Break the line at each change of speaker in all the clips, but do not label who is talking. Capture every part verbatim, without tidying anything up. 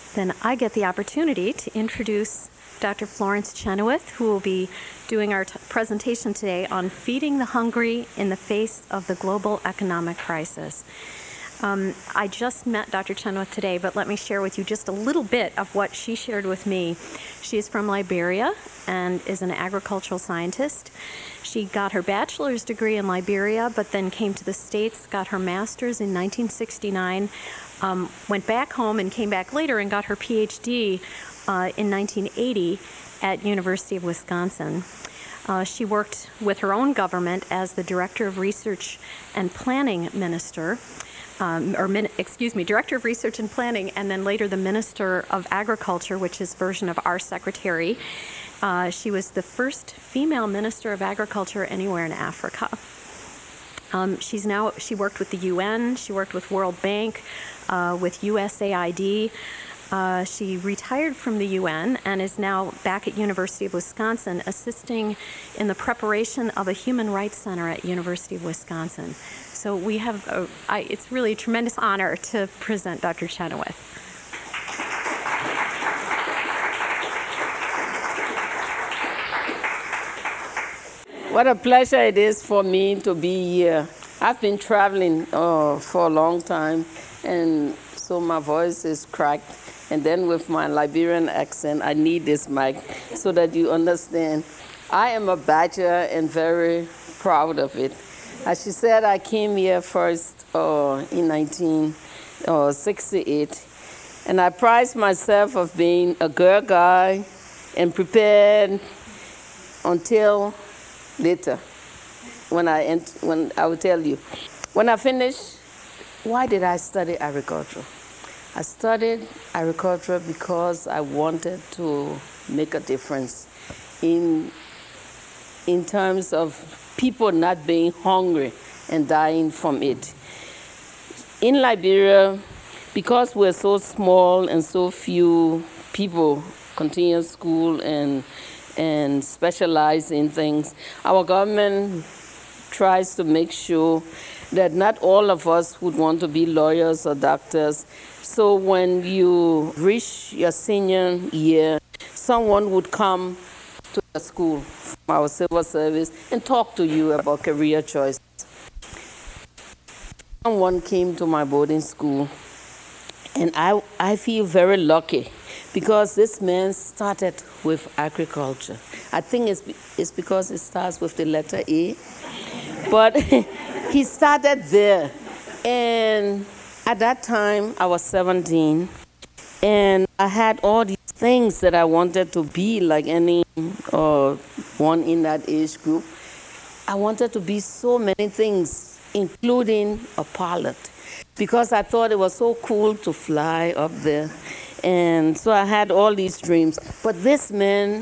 then I get the opportunity to introduce Doctor Florence Chenoweth, who will be doing our t- presentation today on feeding the hungry in the face of the global economic crisis. Um, I just met Doctor Chenoweth today, but let me share with you just a little bit of what she shared with me. She is from Liberia and is an agricultural scientist. She got her bachelor's degree in Liberia, but then came to the States, got her master's in nineteen sixty-nine, um, went back home and came back later and got her P H D uh, in nineteen eighty at University of Wisconsin. Uh, she worked with her own government as the Director of Research and Planning Minister. Um, or min- excuse me, Director of Research and Planning, and then later the Minister of Agriculture, which is a version of our secretary. Uh, she was the first female Minister of Agriculture anywhere in Africa. Um, she's now, she worked with the U N, she worked with World Bank, uh, with U S A I D. Uh, she retired from the U N and is now back at University of Wisconsin assisting in the preparation of a human rights center at University of Wisconsin. So we have, a, I, it's really a tremendous honor to present Doctor Chenoweth.
What a pleasure it is for me to be here. I've been traveling uh, for a long time, and so my voice is cracked. And then with my Liberian accent, I need this mic so that you understand. I am a Badger and very proud of it. As she said, I came here first uh, in nineteen sixty-eight, and I pride myself of being a girl guy and prepared until later, when I ent- when I will tell you. When I finished, why did I study agriculture? I studied agriculture because I wanted to make a difference in in terms of people not being hungry and dying from it. In Liberia, because we're so small and so few people continue school and and specialize in things, our government tries to make sure that not all of us would want to be lawyers or doctors. So when you reach your senior year, someone would come to the school from our civil service and talk to you about career choice. Someone came to my boarding school, and I, I feel very lucky because this man started with agriculture. I think it's, it's because it starts with the letter A, but he started there. And at that time, I was seventeen, and I had all these things that I wanted to be like any uh, one in that age group. I wanted to be so many things, including a pilot, because I thought it was so cool to fly up there. And so I had all these dreams. But this man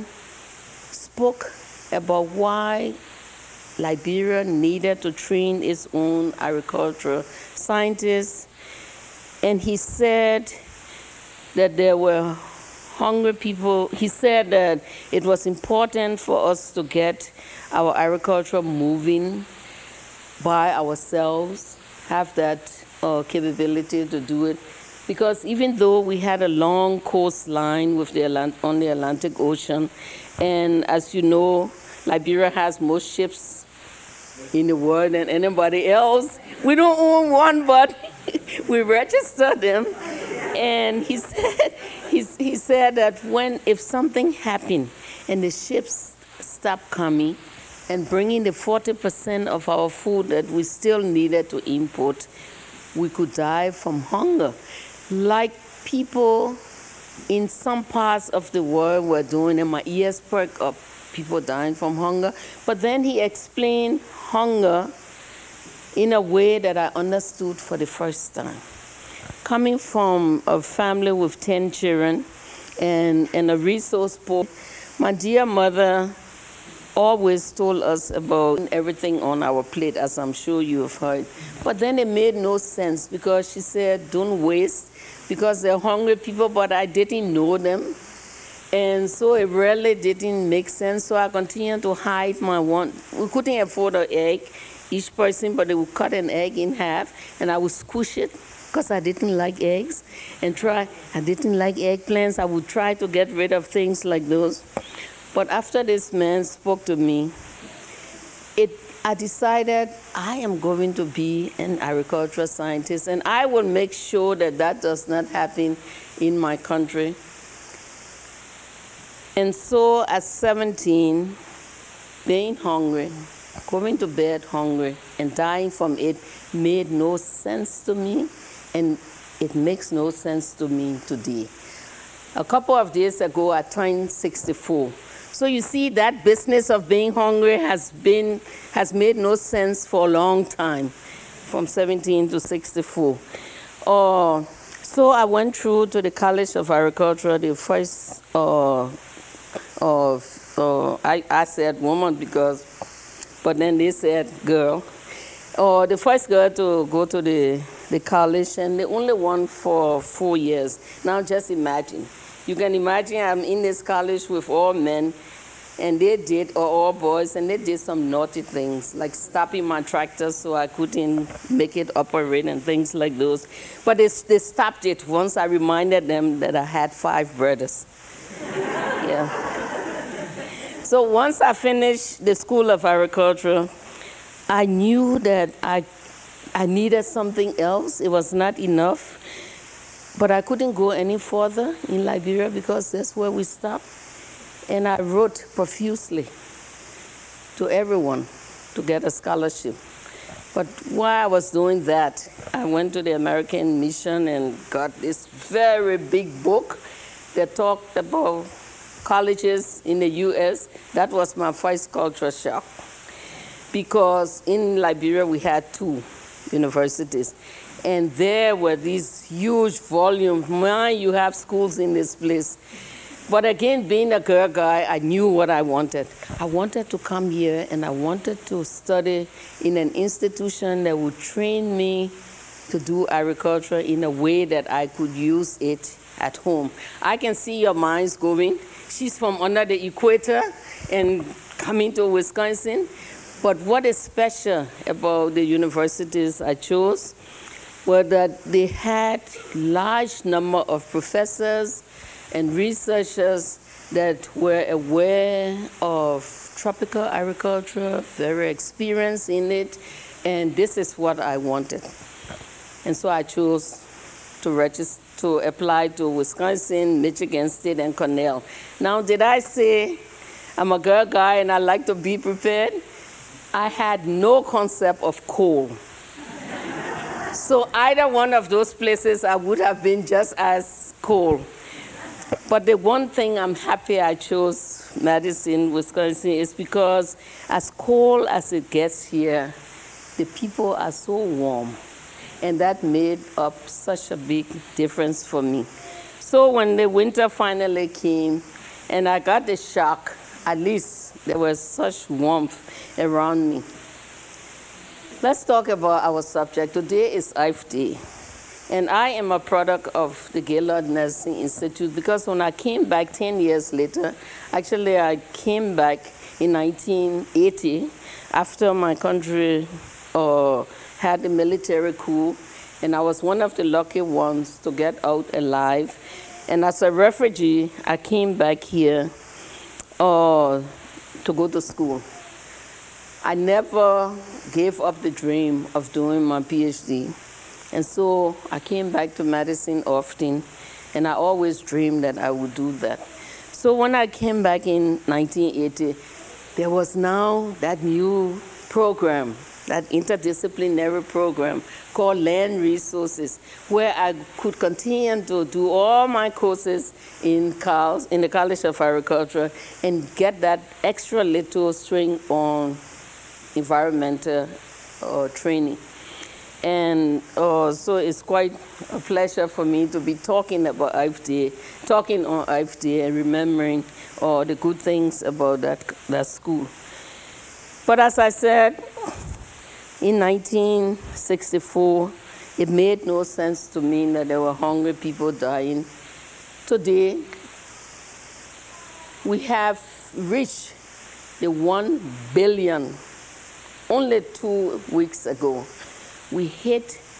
spoke about why Liberia needed to train its own agricultural scientists. And he said that there were hungry people. He said that it was important for us to get our agriculture moving by ourselves, have that uh, capability to do it. Because even though we had a long coastline with the Atlant- on the Atlantic Ocean, and as you know, Liberia has more ships in the world than anybody else. We don't own one, but we register them. And he said, he, he said that when, if something happened and the ships stopped coming and bringing the forty percent of our food that we still needed to import, we could die from hunger. Like people in some parts of the world were doing, and my ears perked up, people dying from hunger. But then he explained hunger in a way that I understood for the first time. Coming from a family with ten children and, and a resource poor, my dear mother always told us about everything on our plate, as I'm sure you have heard. But then it made no sense because she said, don't waste, because they're hungry people, but I didn't know them. And so it really didn't make sense. So I continued to hide my one. We couldn't afford an egg, each person, but they would cut an egg in half, and I would squish it, because I didn't like eggs and try, I didn't like eggplants. I would try to get rid of things like those. But after this man spoke to me, it, I decided I am going to be an agricultural scientist, and I will make sure that that does not happen in my country. And so at seventeen, being hungry, going to bed hungry, and dying from it made no sense to me, and it makes no sense to me today. A couple of days ago, I turned sixty-four. So you see, that business of being hungry has been has made no sense for a long time, from seventeen to sixty-four. Uh, so I went through to the College of Agriculture, the first uh, of uh, I, I said woman because, but then they said girl. Uh, the first girl to go to the, the college, and the only one for four years. Now just imagine. You can imagine I'm in this college with all men, and they did, or all boys, and they did some naughty things, like stopping my tractor so I couldn't make it operate and things like those. But they, they stopped it once I reminded them that I had five brothers. Yeah. So once I finished the School of Agriculture, I knew that I, I needed something else. It was not enough. But I couldn't go any further in Liberia because that's where we stopped. And I wrote profusely to everyone to get a scholarship. But while I was doing that, I went to the American Mission and got this very big book that talked about colleges in the U S. That was my first culture shock, because in Liberia we had two universities, and there were these huge volumes. Man, you have schools in this place. But again, being a girl guy, I knew what I wanted. I wanted to come here, and I wanted to study in an institution that would train me to do agriculture in a way that I could use it at home. I can see your minds going. She's from under the equator and coming to Wisconsin. But what is special about the universities I chose was that they had large number of professors and researchers that were aware of tropical agriculture, very experienced in it, and this is what I wanted. And so I chose to register, to apply to Wisconsin, Michigan State, and Cornell. Now, did I say I'm a girl guy and I like to be prepared? I had no concept of coal. So either one of those places, I would have been just as coal. But the one thing I'm happy I chose Madison, Wisconsin, is because as cold as it gets here, the people are so warm. And that made up such a big difference for me. So when the winter finally came and I got the shock, at least there was such warmth around me. Let's talk about our subject. Today is I F Day. And I am a product of the Gaylord Nursing Institute, because when I came back ten years later, actually I came back in nineteen eighty after my country uh, had a military coup, and I was one of the lucky ones to get out alive. And as a refugee, I came back here uh, to go to school. I never gave up the dream of doing my PhD. And so I came back to Madison often, and I always dreamed that I would do that. So when I came back in nineteen eighty, there was now that new program, that interdisciplinary program called Land Resources, where I could continue to do all my courses in, Cal, in the College of Agriculture and get that extra little string on environmental uh, training. And uh, so it's quite a pleasure for me to be talking about I F T A, talking on I F T A and remembering all the good things about that, that school. But as I said, in nineteen sixty-four, it made no sense to me that there were hungry people dying. Today, we have reached the one billion only two weeks ago. We hit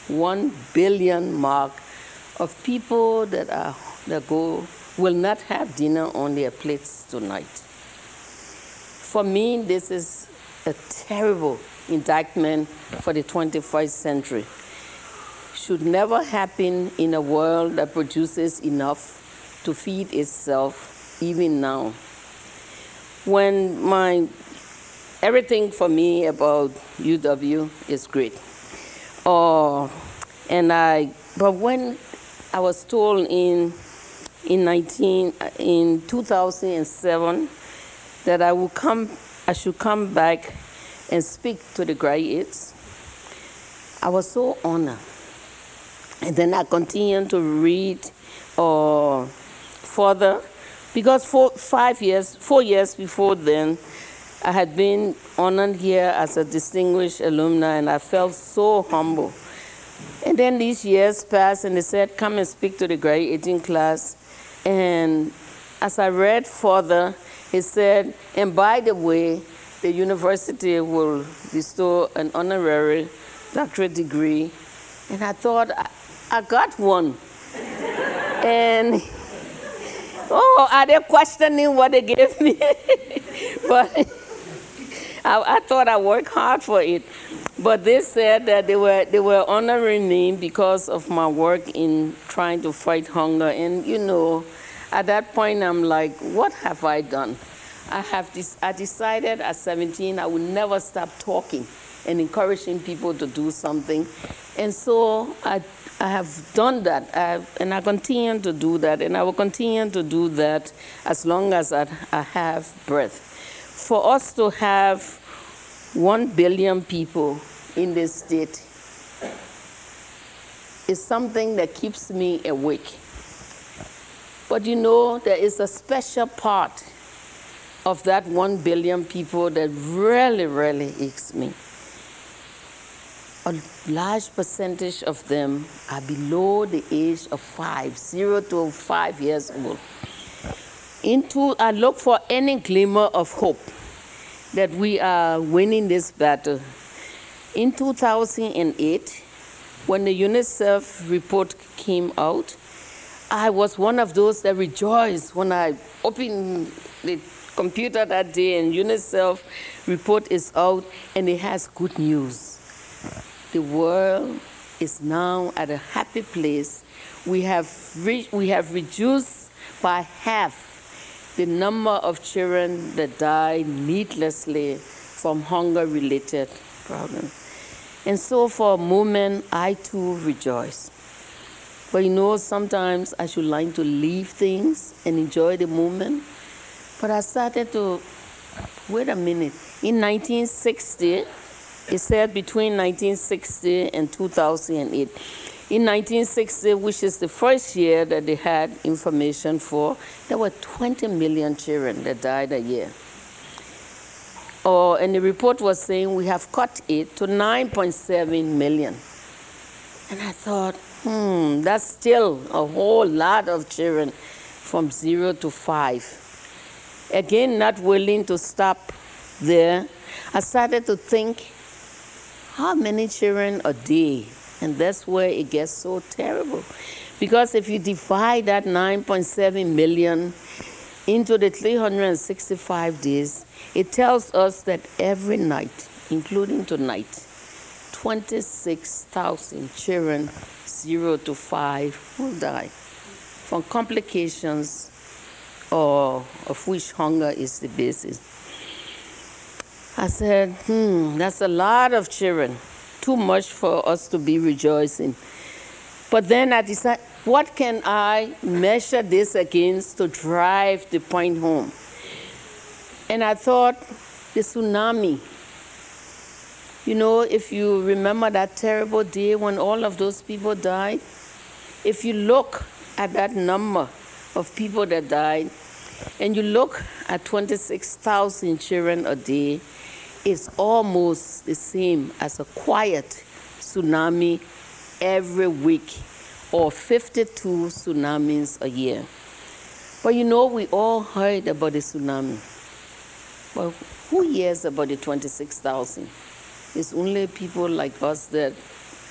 one billion mark of people that are that go will not have dinner on their plates tonight. For me, this is a terrible indictment for the twenty-first century. Should never happen in a world that produces enough to feed itself, even now. When my everything for me about U W is great. Uh, and I, but when I was told in in nineteen in two thousand seven that I would come, I should come back and speak to the graduates, I was so honored. And then I continued to read uh, further, because for five years, four years before then, I had been honored here as a distinguished alumni, and I felt so humble. And then these years passed, and they said, come and speak to the graduating class. And as I read further, he said, and by the way, the university will bestow an honorary doctorate degree. And I thought, I, I got one. And, oh, are they questioning what they gave me? But I, I thought I worked hard for it. But they said that they were, they were honoring me because of my work in trying to fight hunger. And, you know, at that point, I'm like, what have I done? I have this, I decided at seventeen I would never stop talking and encouraging people to do something. And so I, I have done that, I, and I continue to do that, and I will continue to do that as long as I, I have breath. For us to have one billion people in this state is something that keeps me awake. But you know, there is a special part of that one billion people that really, really aches me. A large percentage of them are below the age of five, zero to five years old. Into, I look for any glimmer of hope that we are winning this battle. In two thousand eight, when the UNICEF report came out, I was one of those that rejoiced when I opened the computer that day and UNICEF report is out and it has good news. The world is now at a happy place. We have, re we have reduced by half the number of children that die needlessly from hunger-related problems. And so for a moment, I too rejoice. But you know, sometimes I should like to leave things and enjoy the moment. But I started to, wait a minute. In nineteen sixty, it said between nineteen sixty and two thousand eight. In nineteen sixty, which is the first year that they had information for, there were twenty million children that died a year. Oh, and the report was saying we have cut it to nine point seven million. And I thought, hmm, that's still a whole lot of children from zero to five. Again, not willing to stop there, I started to think, how many children a day? And that's where it gets so terrible. Because if you divide that nine point seven million into the three hundred sixty-five days, it tells us that every night, including tonight, twenty-six thousand children, zero to five, will die from complications or of which hunger is the basis. I said, hmm, that's a lot of children, too much for us to be rejoicing. But then I decided, what can I measure this against to drive the point home? And I thought, the tsunami. You know, if you remember that terrible day when all of those people died, if you look at that number of people that died, and you look at twenty-six thousand children a day, it's almost the same as a quiet tsunami every week, or fifty-two tsunamis a year. But you know, we all heard about the tsunami. Well, who hears about the twenty-six thousand? It's only people like us that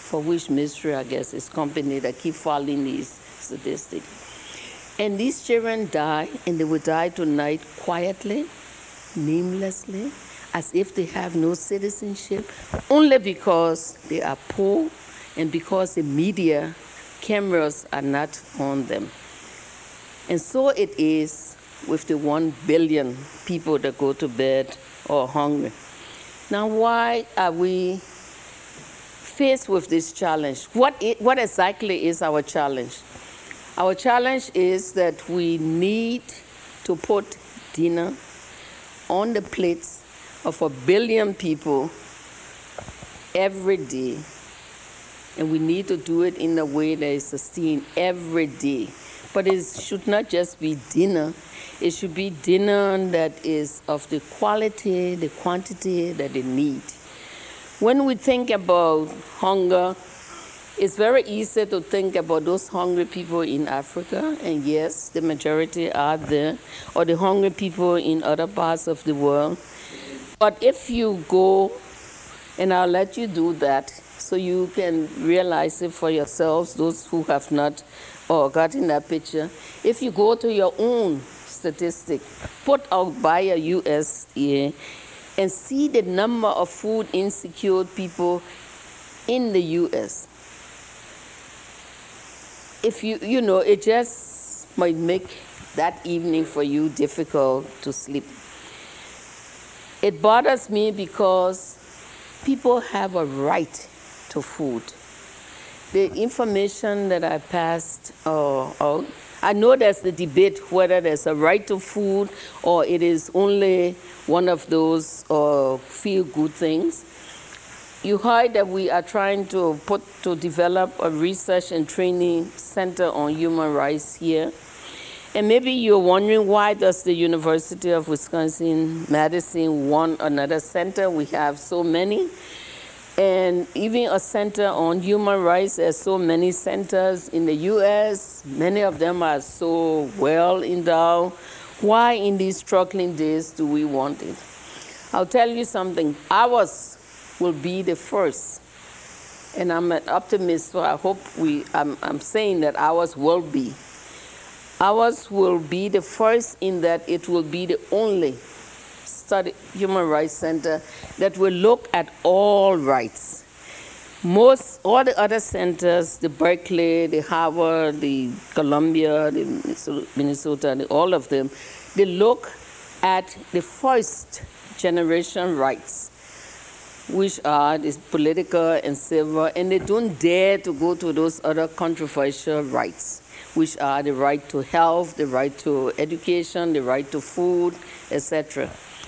for which mystery, I guess, is company that keep following these statistics. And these children die, and they will die tonight quietly, namelessly, as if they have no citizenship, only because they are poor and because the media cameras are not on them. And so it is with the one billion people that go to bed or hungry. Now, why are we faced with this challenge? What, it, what exactly is our challenge? Our challenge is that we need to put dinner on the plates of a billion people every day. And we need to do it in a way that is sustained every day. But it should not just be dinner. It should be dinner that is of the quality, the quantity that they need. When we think about hunger, it's very easy to think about those hungry people in Africa, and yes, the majority are there, or the hungry people in other parts of the world. But if you go, and I'll let you do that, so you can realize it for yourselves, those who have not or gotten that picture. If you go to your own statistic, put out by a U S D A, and see the number of food insecure people in the U S. If you, you know, it just might make that evening for you difficult to sleep. It bothers me because people have a right to food. The information that I passed uh, out, I know there's the debate whether there's a right to food or it is only one of those uh, feel-good things. You heard that we are trying to put to develop a research and training center on human rights here. And maybe you're wondering, why does the University of Wisconsin-Madison want another center? We have so many. And even a center on human rights, there's so many centers in the U S. Many of them are so well endowed. Why in these struggling days do we want it? I'll tell you something. Ours will be the first. And I'm an optimist, so I hope we, I'm, I'm saying that ours will be. Ours will be the first in that it will be the only study human rights center that will look at all rights. Most, all the other centers, the Berkeley, the Harvard, the Columbia, the Minnesota, the, all of them, they look at the first generation rights, which are the political and civil, and they don't dare to go to those other controversial rights, which are the right to health, the right to education, the right to food, et cetera.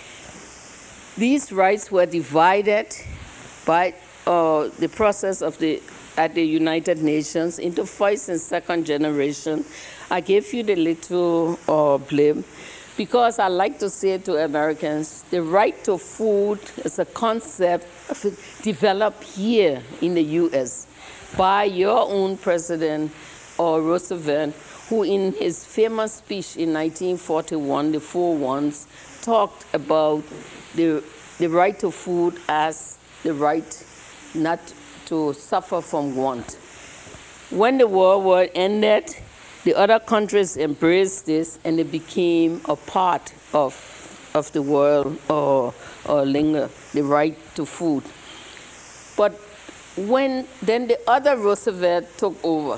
These rights were divided by uh, the process of the at the United Nations into first and second generation. I gave you the little uh, blip because I like to say to Americans, the right to food is a concept developed here in the U S by your own president, or Roosevelt, who in his famous speech in nineteen forty-one, the Four Ones, talked about the, the right to food as the right not to suffer from want. When the World War ended, the other countries embraced this and it became a part of, of the world or, or linger, the right to food. But when then the other Roosevelt took over,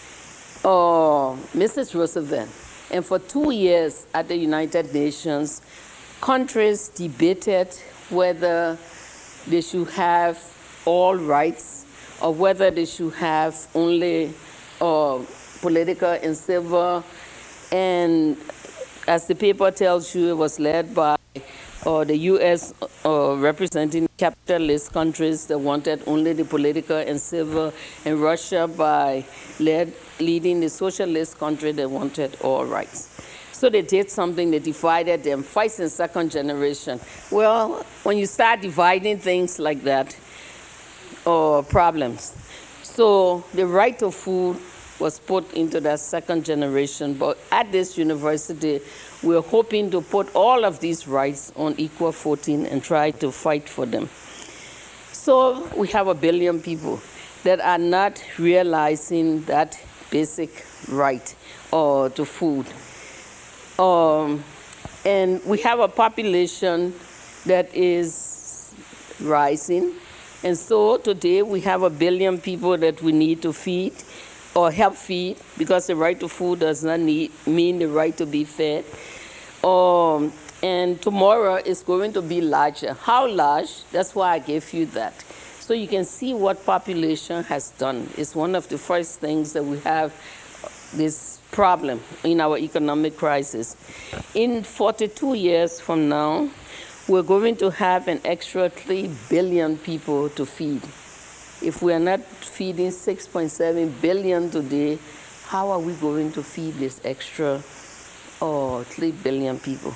uh, Missus Roosevelt, and for two years at the United Nations, countries debated whether they should have all rights or whether they should have only uh, political and civil. And as the paper tells you, it was led by uh, the U S uh, representing capitalist countries that wanted only the political and civil, and Russia by led, leading the socialist country that wanted all rights. So they did something, they divided them, first and second generation. Well, when you start dividing things like that, or problems. So the right to food was put into that second generation, but at this university, we're hoping to put all of these rights on equal footing and try to fight for them. So we have a billion people. that are not realizing that basic right or to food. Um, and we have a population that is rising. And so today we have a billion people that we need to feed or help feed, because the right to food does not need, mean the right to be fed. Um, and tomorrow is going to be larger. How large? That's why I gave you that. So you can see what population has done. It's one of the first things that we have this problem in our economic crisis. In forty-two years from now, we're going to have an extra three billion people to feed. If we are not feeding six point seven billion today, how are we going to feed this extra oh, three billion people?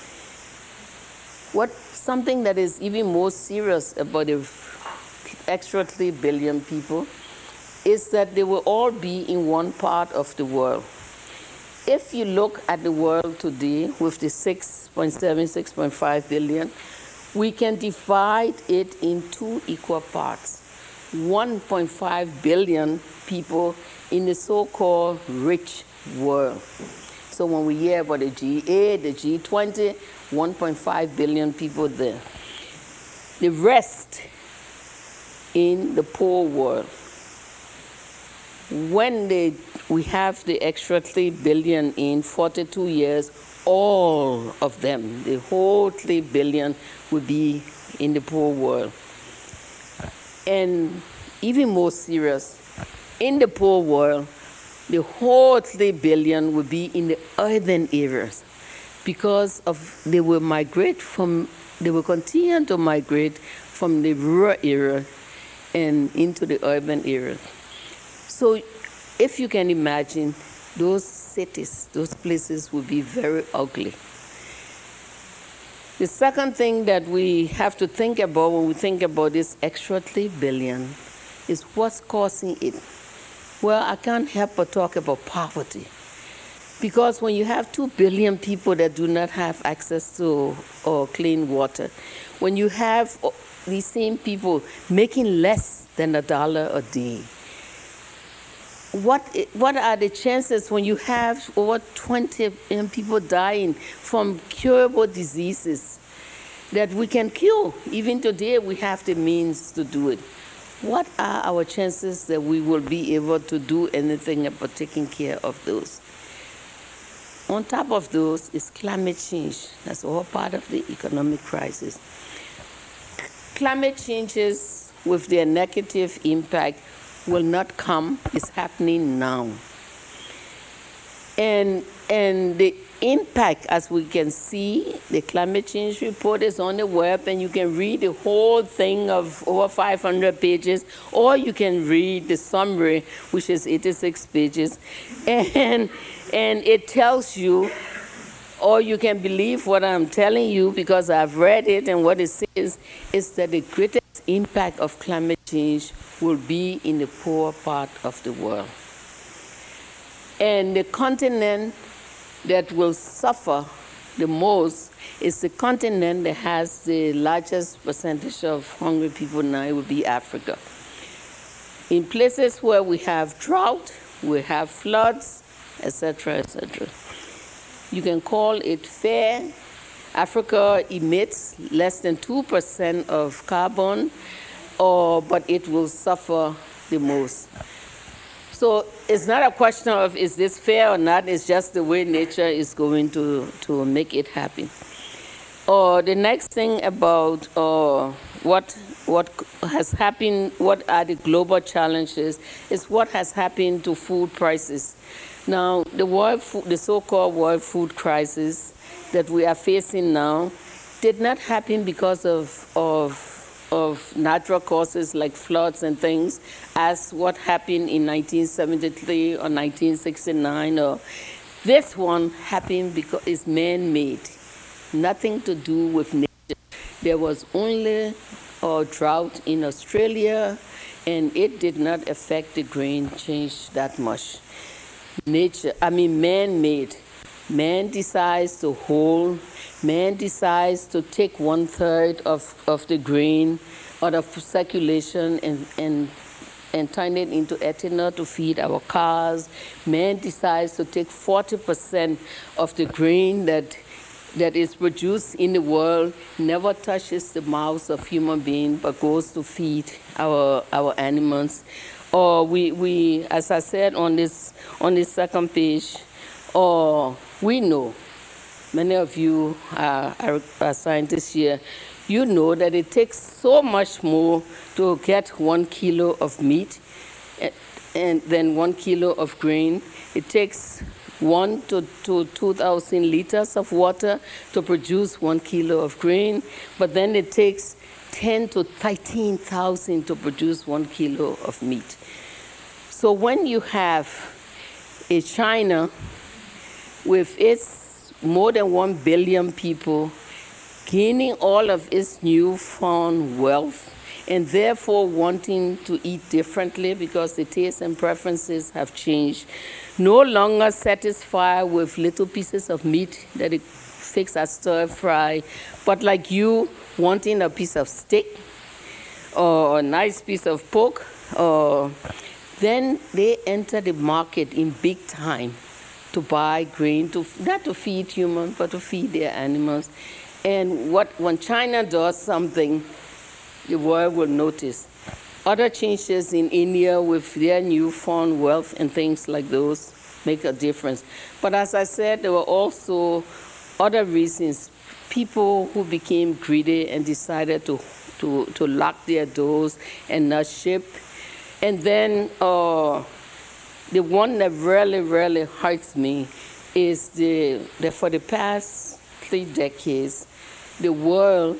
What, something that is even more serious about the extra three billion people is that they will all be in one part of the world. If you look at the world today with the six point seven, six point five billion, we can divide it in two equal parts. one point five billion people in the so-called rich world. So when we hear about the G eight, the G twenty, one point five billion people there. The rest in the poor world. When they, we have the extra three billion in forty-two years, all of them, the whole three billion will be in the poor world. And even more serious, in the poor world, the whole three billion will be in the urban areas, because of they will migrate from, they will continue to migrate from the rural area and into the urban area. So if you can imagine, those cities, those places will be very ugly. The second thing that we have to think about when we think about this extra three billion is what's causing it. Well, I can't help but talk about poverty. Because when you have two billion people that do not have access to or clean water, when you have these same people making less than a dollar a day, what, what are the chances when you have over twenty million people dying from curable diseases that we can cure? Even today, we have the means to do it. What are our chances that we will be able to do anything about taking care of those? On top of those is climate change. That's all part of the economic crisis. Climate changes with their negative impact will not come. It's happening now. And, and the impact, as we can see, the climate change report is on the web, and you can read the whole thing of over five hundred pages, or you can read the summary, which is eighty-six pages, and, and it tells you, or you can believe what I'm telling you because I've read it, and what it says is that the greatest impact of climate change will be in the poor part of the world. And the continent that will suffer the most is the continent that has the largest percentage of hungry people now. It will be Africa. In places where we have drought, we have floods, et cetera, et cetera. You can call it fair. Africa emits less than two percent of carbon, or, but it will suffer the most. So it's not a question of is this fair or not, it's just the way nature is going to, to make it happen. Or uh, the next thing about uh, what, what has happened, what are the global challenges, is what has happened to food prices. Now, the, world food, the so-called world food crisis that we are facing now did not happen because of, of of natural causes like floods and things, as what happened in nineteen seventy-three or nineteen sixty-nine. Or this one happened because it's man-made, nothing to do with nature. There was only a drought in Australia, and it did not affect the grain change that much. Nature, I mean man-made. Man decides to hold, man decides to take one third of, of the grain out of circulation and, and and turn it into ethanol to feed our cars. Man decides to take forty percent of the grain that that is produced in the world, never touches the mouths of human beings, but goes to feed our our animals. Or we, we as I said on this on this second page, or we know, many of you are, are, are scientists here, you know that it takes so much more to get one kilo of meat and, and then one kilo of grain. It takes one to, to two thousand liters of water to produce one kilo of grain, but then it takes ten to thirteen thousand to produce one kilo of meat. So when you have a China with its more than one billion people gaining all of its newfound wealth, and therefore wanting to eat differently because the tastes and preferences have changed. No longer satisfied with little pieces of meat that it fix as stir fry, but like you wanting a piece of steak or a nice piece of pork, or then they enter the market in big time to buy grain, to not to feed humans, but to feed their animals. And what when China does something, the world will notice. Other changes in India with their newfound wealth and things like those make a difference. But as I said, there were also other reasons. People who became greedy and decided to, to, to lock their doors and not ship. And then uh, the one that really, really hurts me is the, that for the past three decades, the world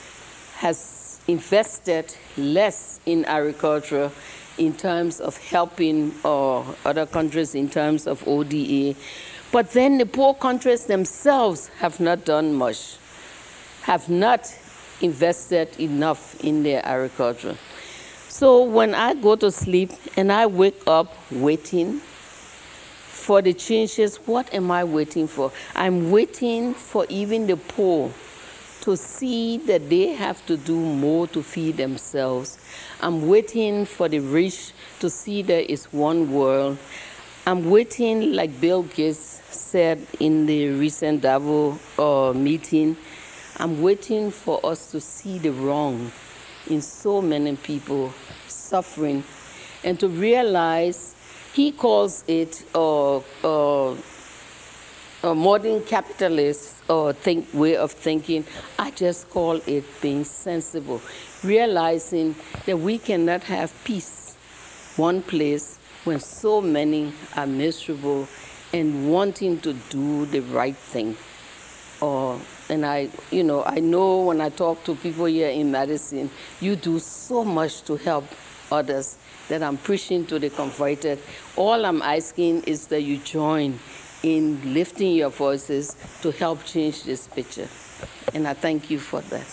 has invested less in agriculture in terms of helping uh, other countries in terms of O D A. But then the poor countries themselves have not done much, have not invested enough in their agriculture. So when I go to sleep and I wake up waiting for the changes, what am I waiting for? I'm waiting for even the poor to see that they have to do more to feed themselves. I'm waiting for the rich to see there is one world. I'm waiting, like Bill Gates said in the recent Davos uh, meeting, I'm waiting for us to see the wrong in so many people suffering and to realize he calls it uh, uh, a modern capitalist or think, way of thinking. I just call it being sensible, realizing that we cannot have peace one place when so many are miserable and wanting to do the right thing. Or, and I, you know, I know when I talk to people here in Madison, you do so much to help others that I'm preaching to the converted. All I'm asking is that you join in lifting your voices to help change this picture. And I thank you for that.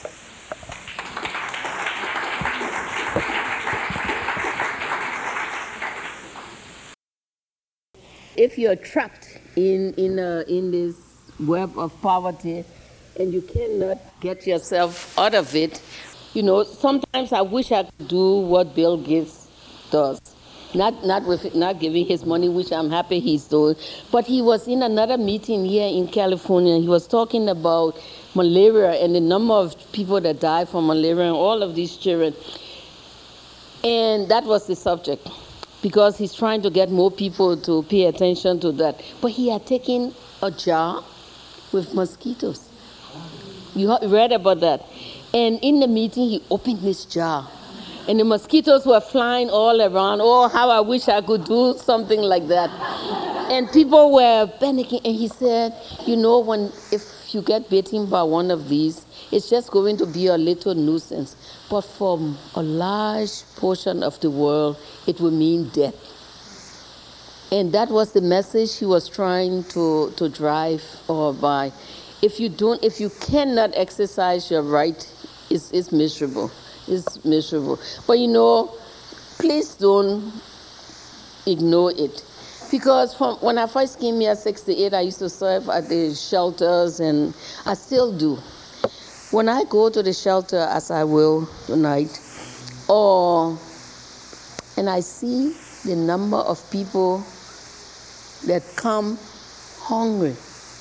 If you're trapped in, in, a, in this web of poverty and you cannot get yourself out of it, you know, sometimes I wish I could do what Bill Gates does. Not, not, with, not giving his money, which I'm happy he's doing. But he was in another meeting here in California. He was talking about malaria and the number of people that die from malaria and all of these children. And that was the subject, because he's trying to get more people to pay attention to that. But he had taken a jar with mosquitoes. You read about that. And in the meeting, he opened this jar. And the mosquitoes were flying all around. Oh, how I wish I could do something like that. And people were panicking. And he said, you know, when if you get bitten by one of these, it's just going to be a little nuisance. But for a large portion of the world, it will mean death. And that was the message he was trying to, to drive or by. If you don't, if you cannot exercise your right, it's, it's miserable. It's miserable. But you know, please don't ignore it. Because from when I first came here, sixty-eight, I used to serve at the shelters, and I still do. When I go to the shelter, as I will tonight, or and I see the number of people that come hungry.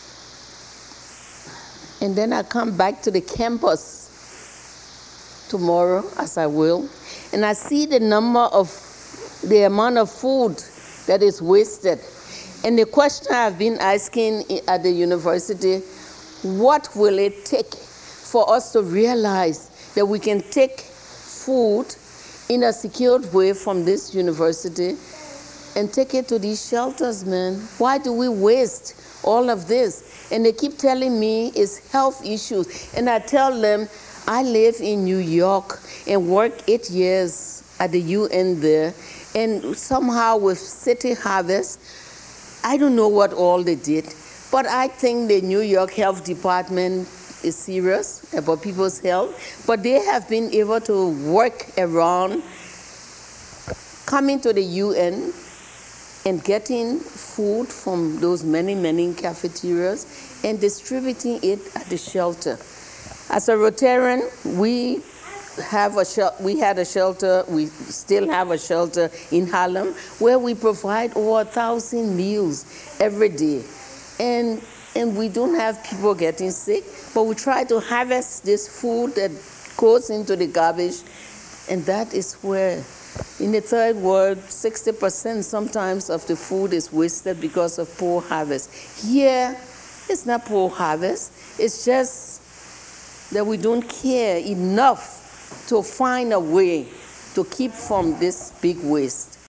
And then I come back to the campus tomorrow, as I will, and I see the number of, the amount of food that is wasted. And the question I've been asking at the university, what will it take for us to realize that we can take food in a secured way from this university and take it to these shelters, man? Why do we waste all of this? And they keep telling me it's health issues. And I tell them, I live in New York and worked eight years at the U N there. And somehow with City Harvest, I don't know what all they did, but I think the New York Health Department is serious about people's health. But they have been able to work around coming to the U N and getting food from those many, many cafeterias and distributing it at the shelter. As a Rotarian, we have a shel- we had a shelter, we still have a shelter in Harlem where we provide over a thousand meals every day. And, and we don't have people getting sick, but we try to harvest this food that goes into the garbage, and that is where, in the third world, sixty percent sometimes of the food is wasted because of poor harvest. Here, it's not poor harvest, it's just that we don't care enough to find a way to keep from this big waste.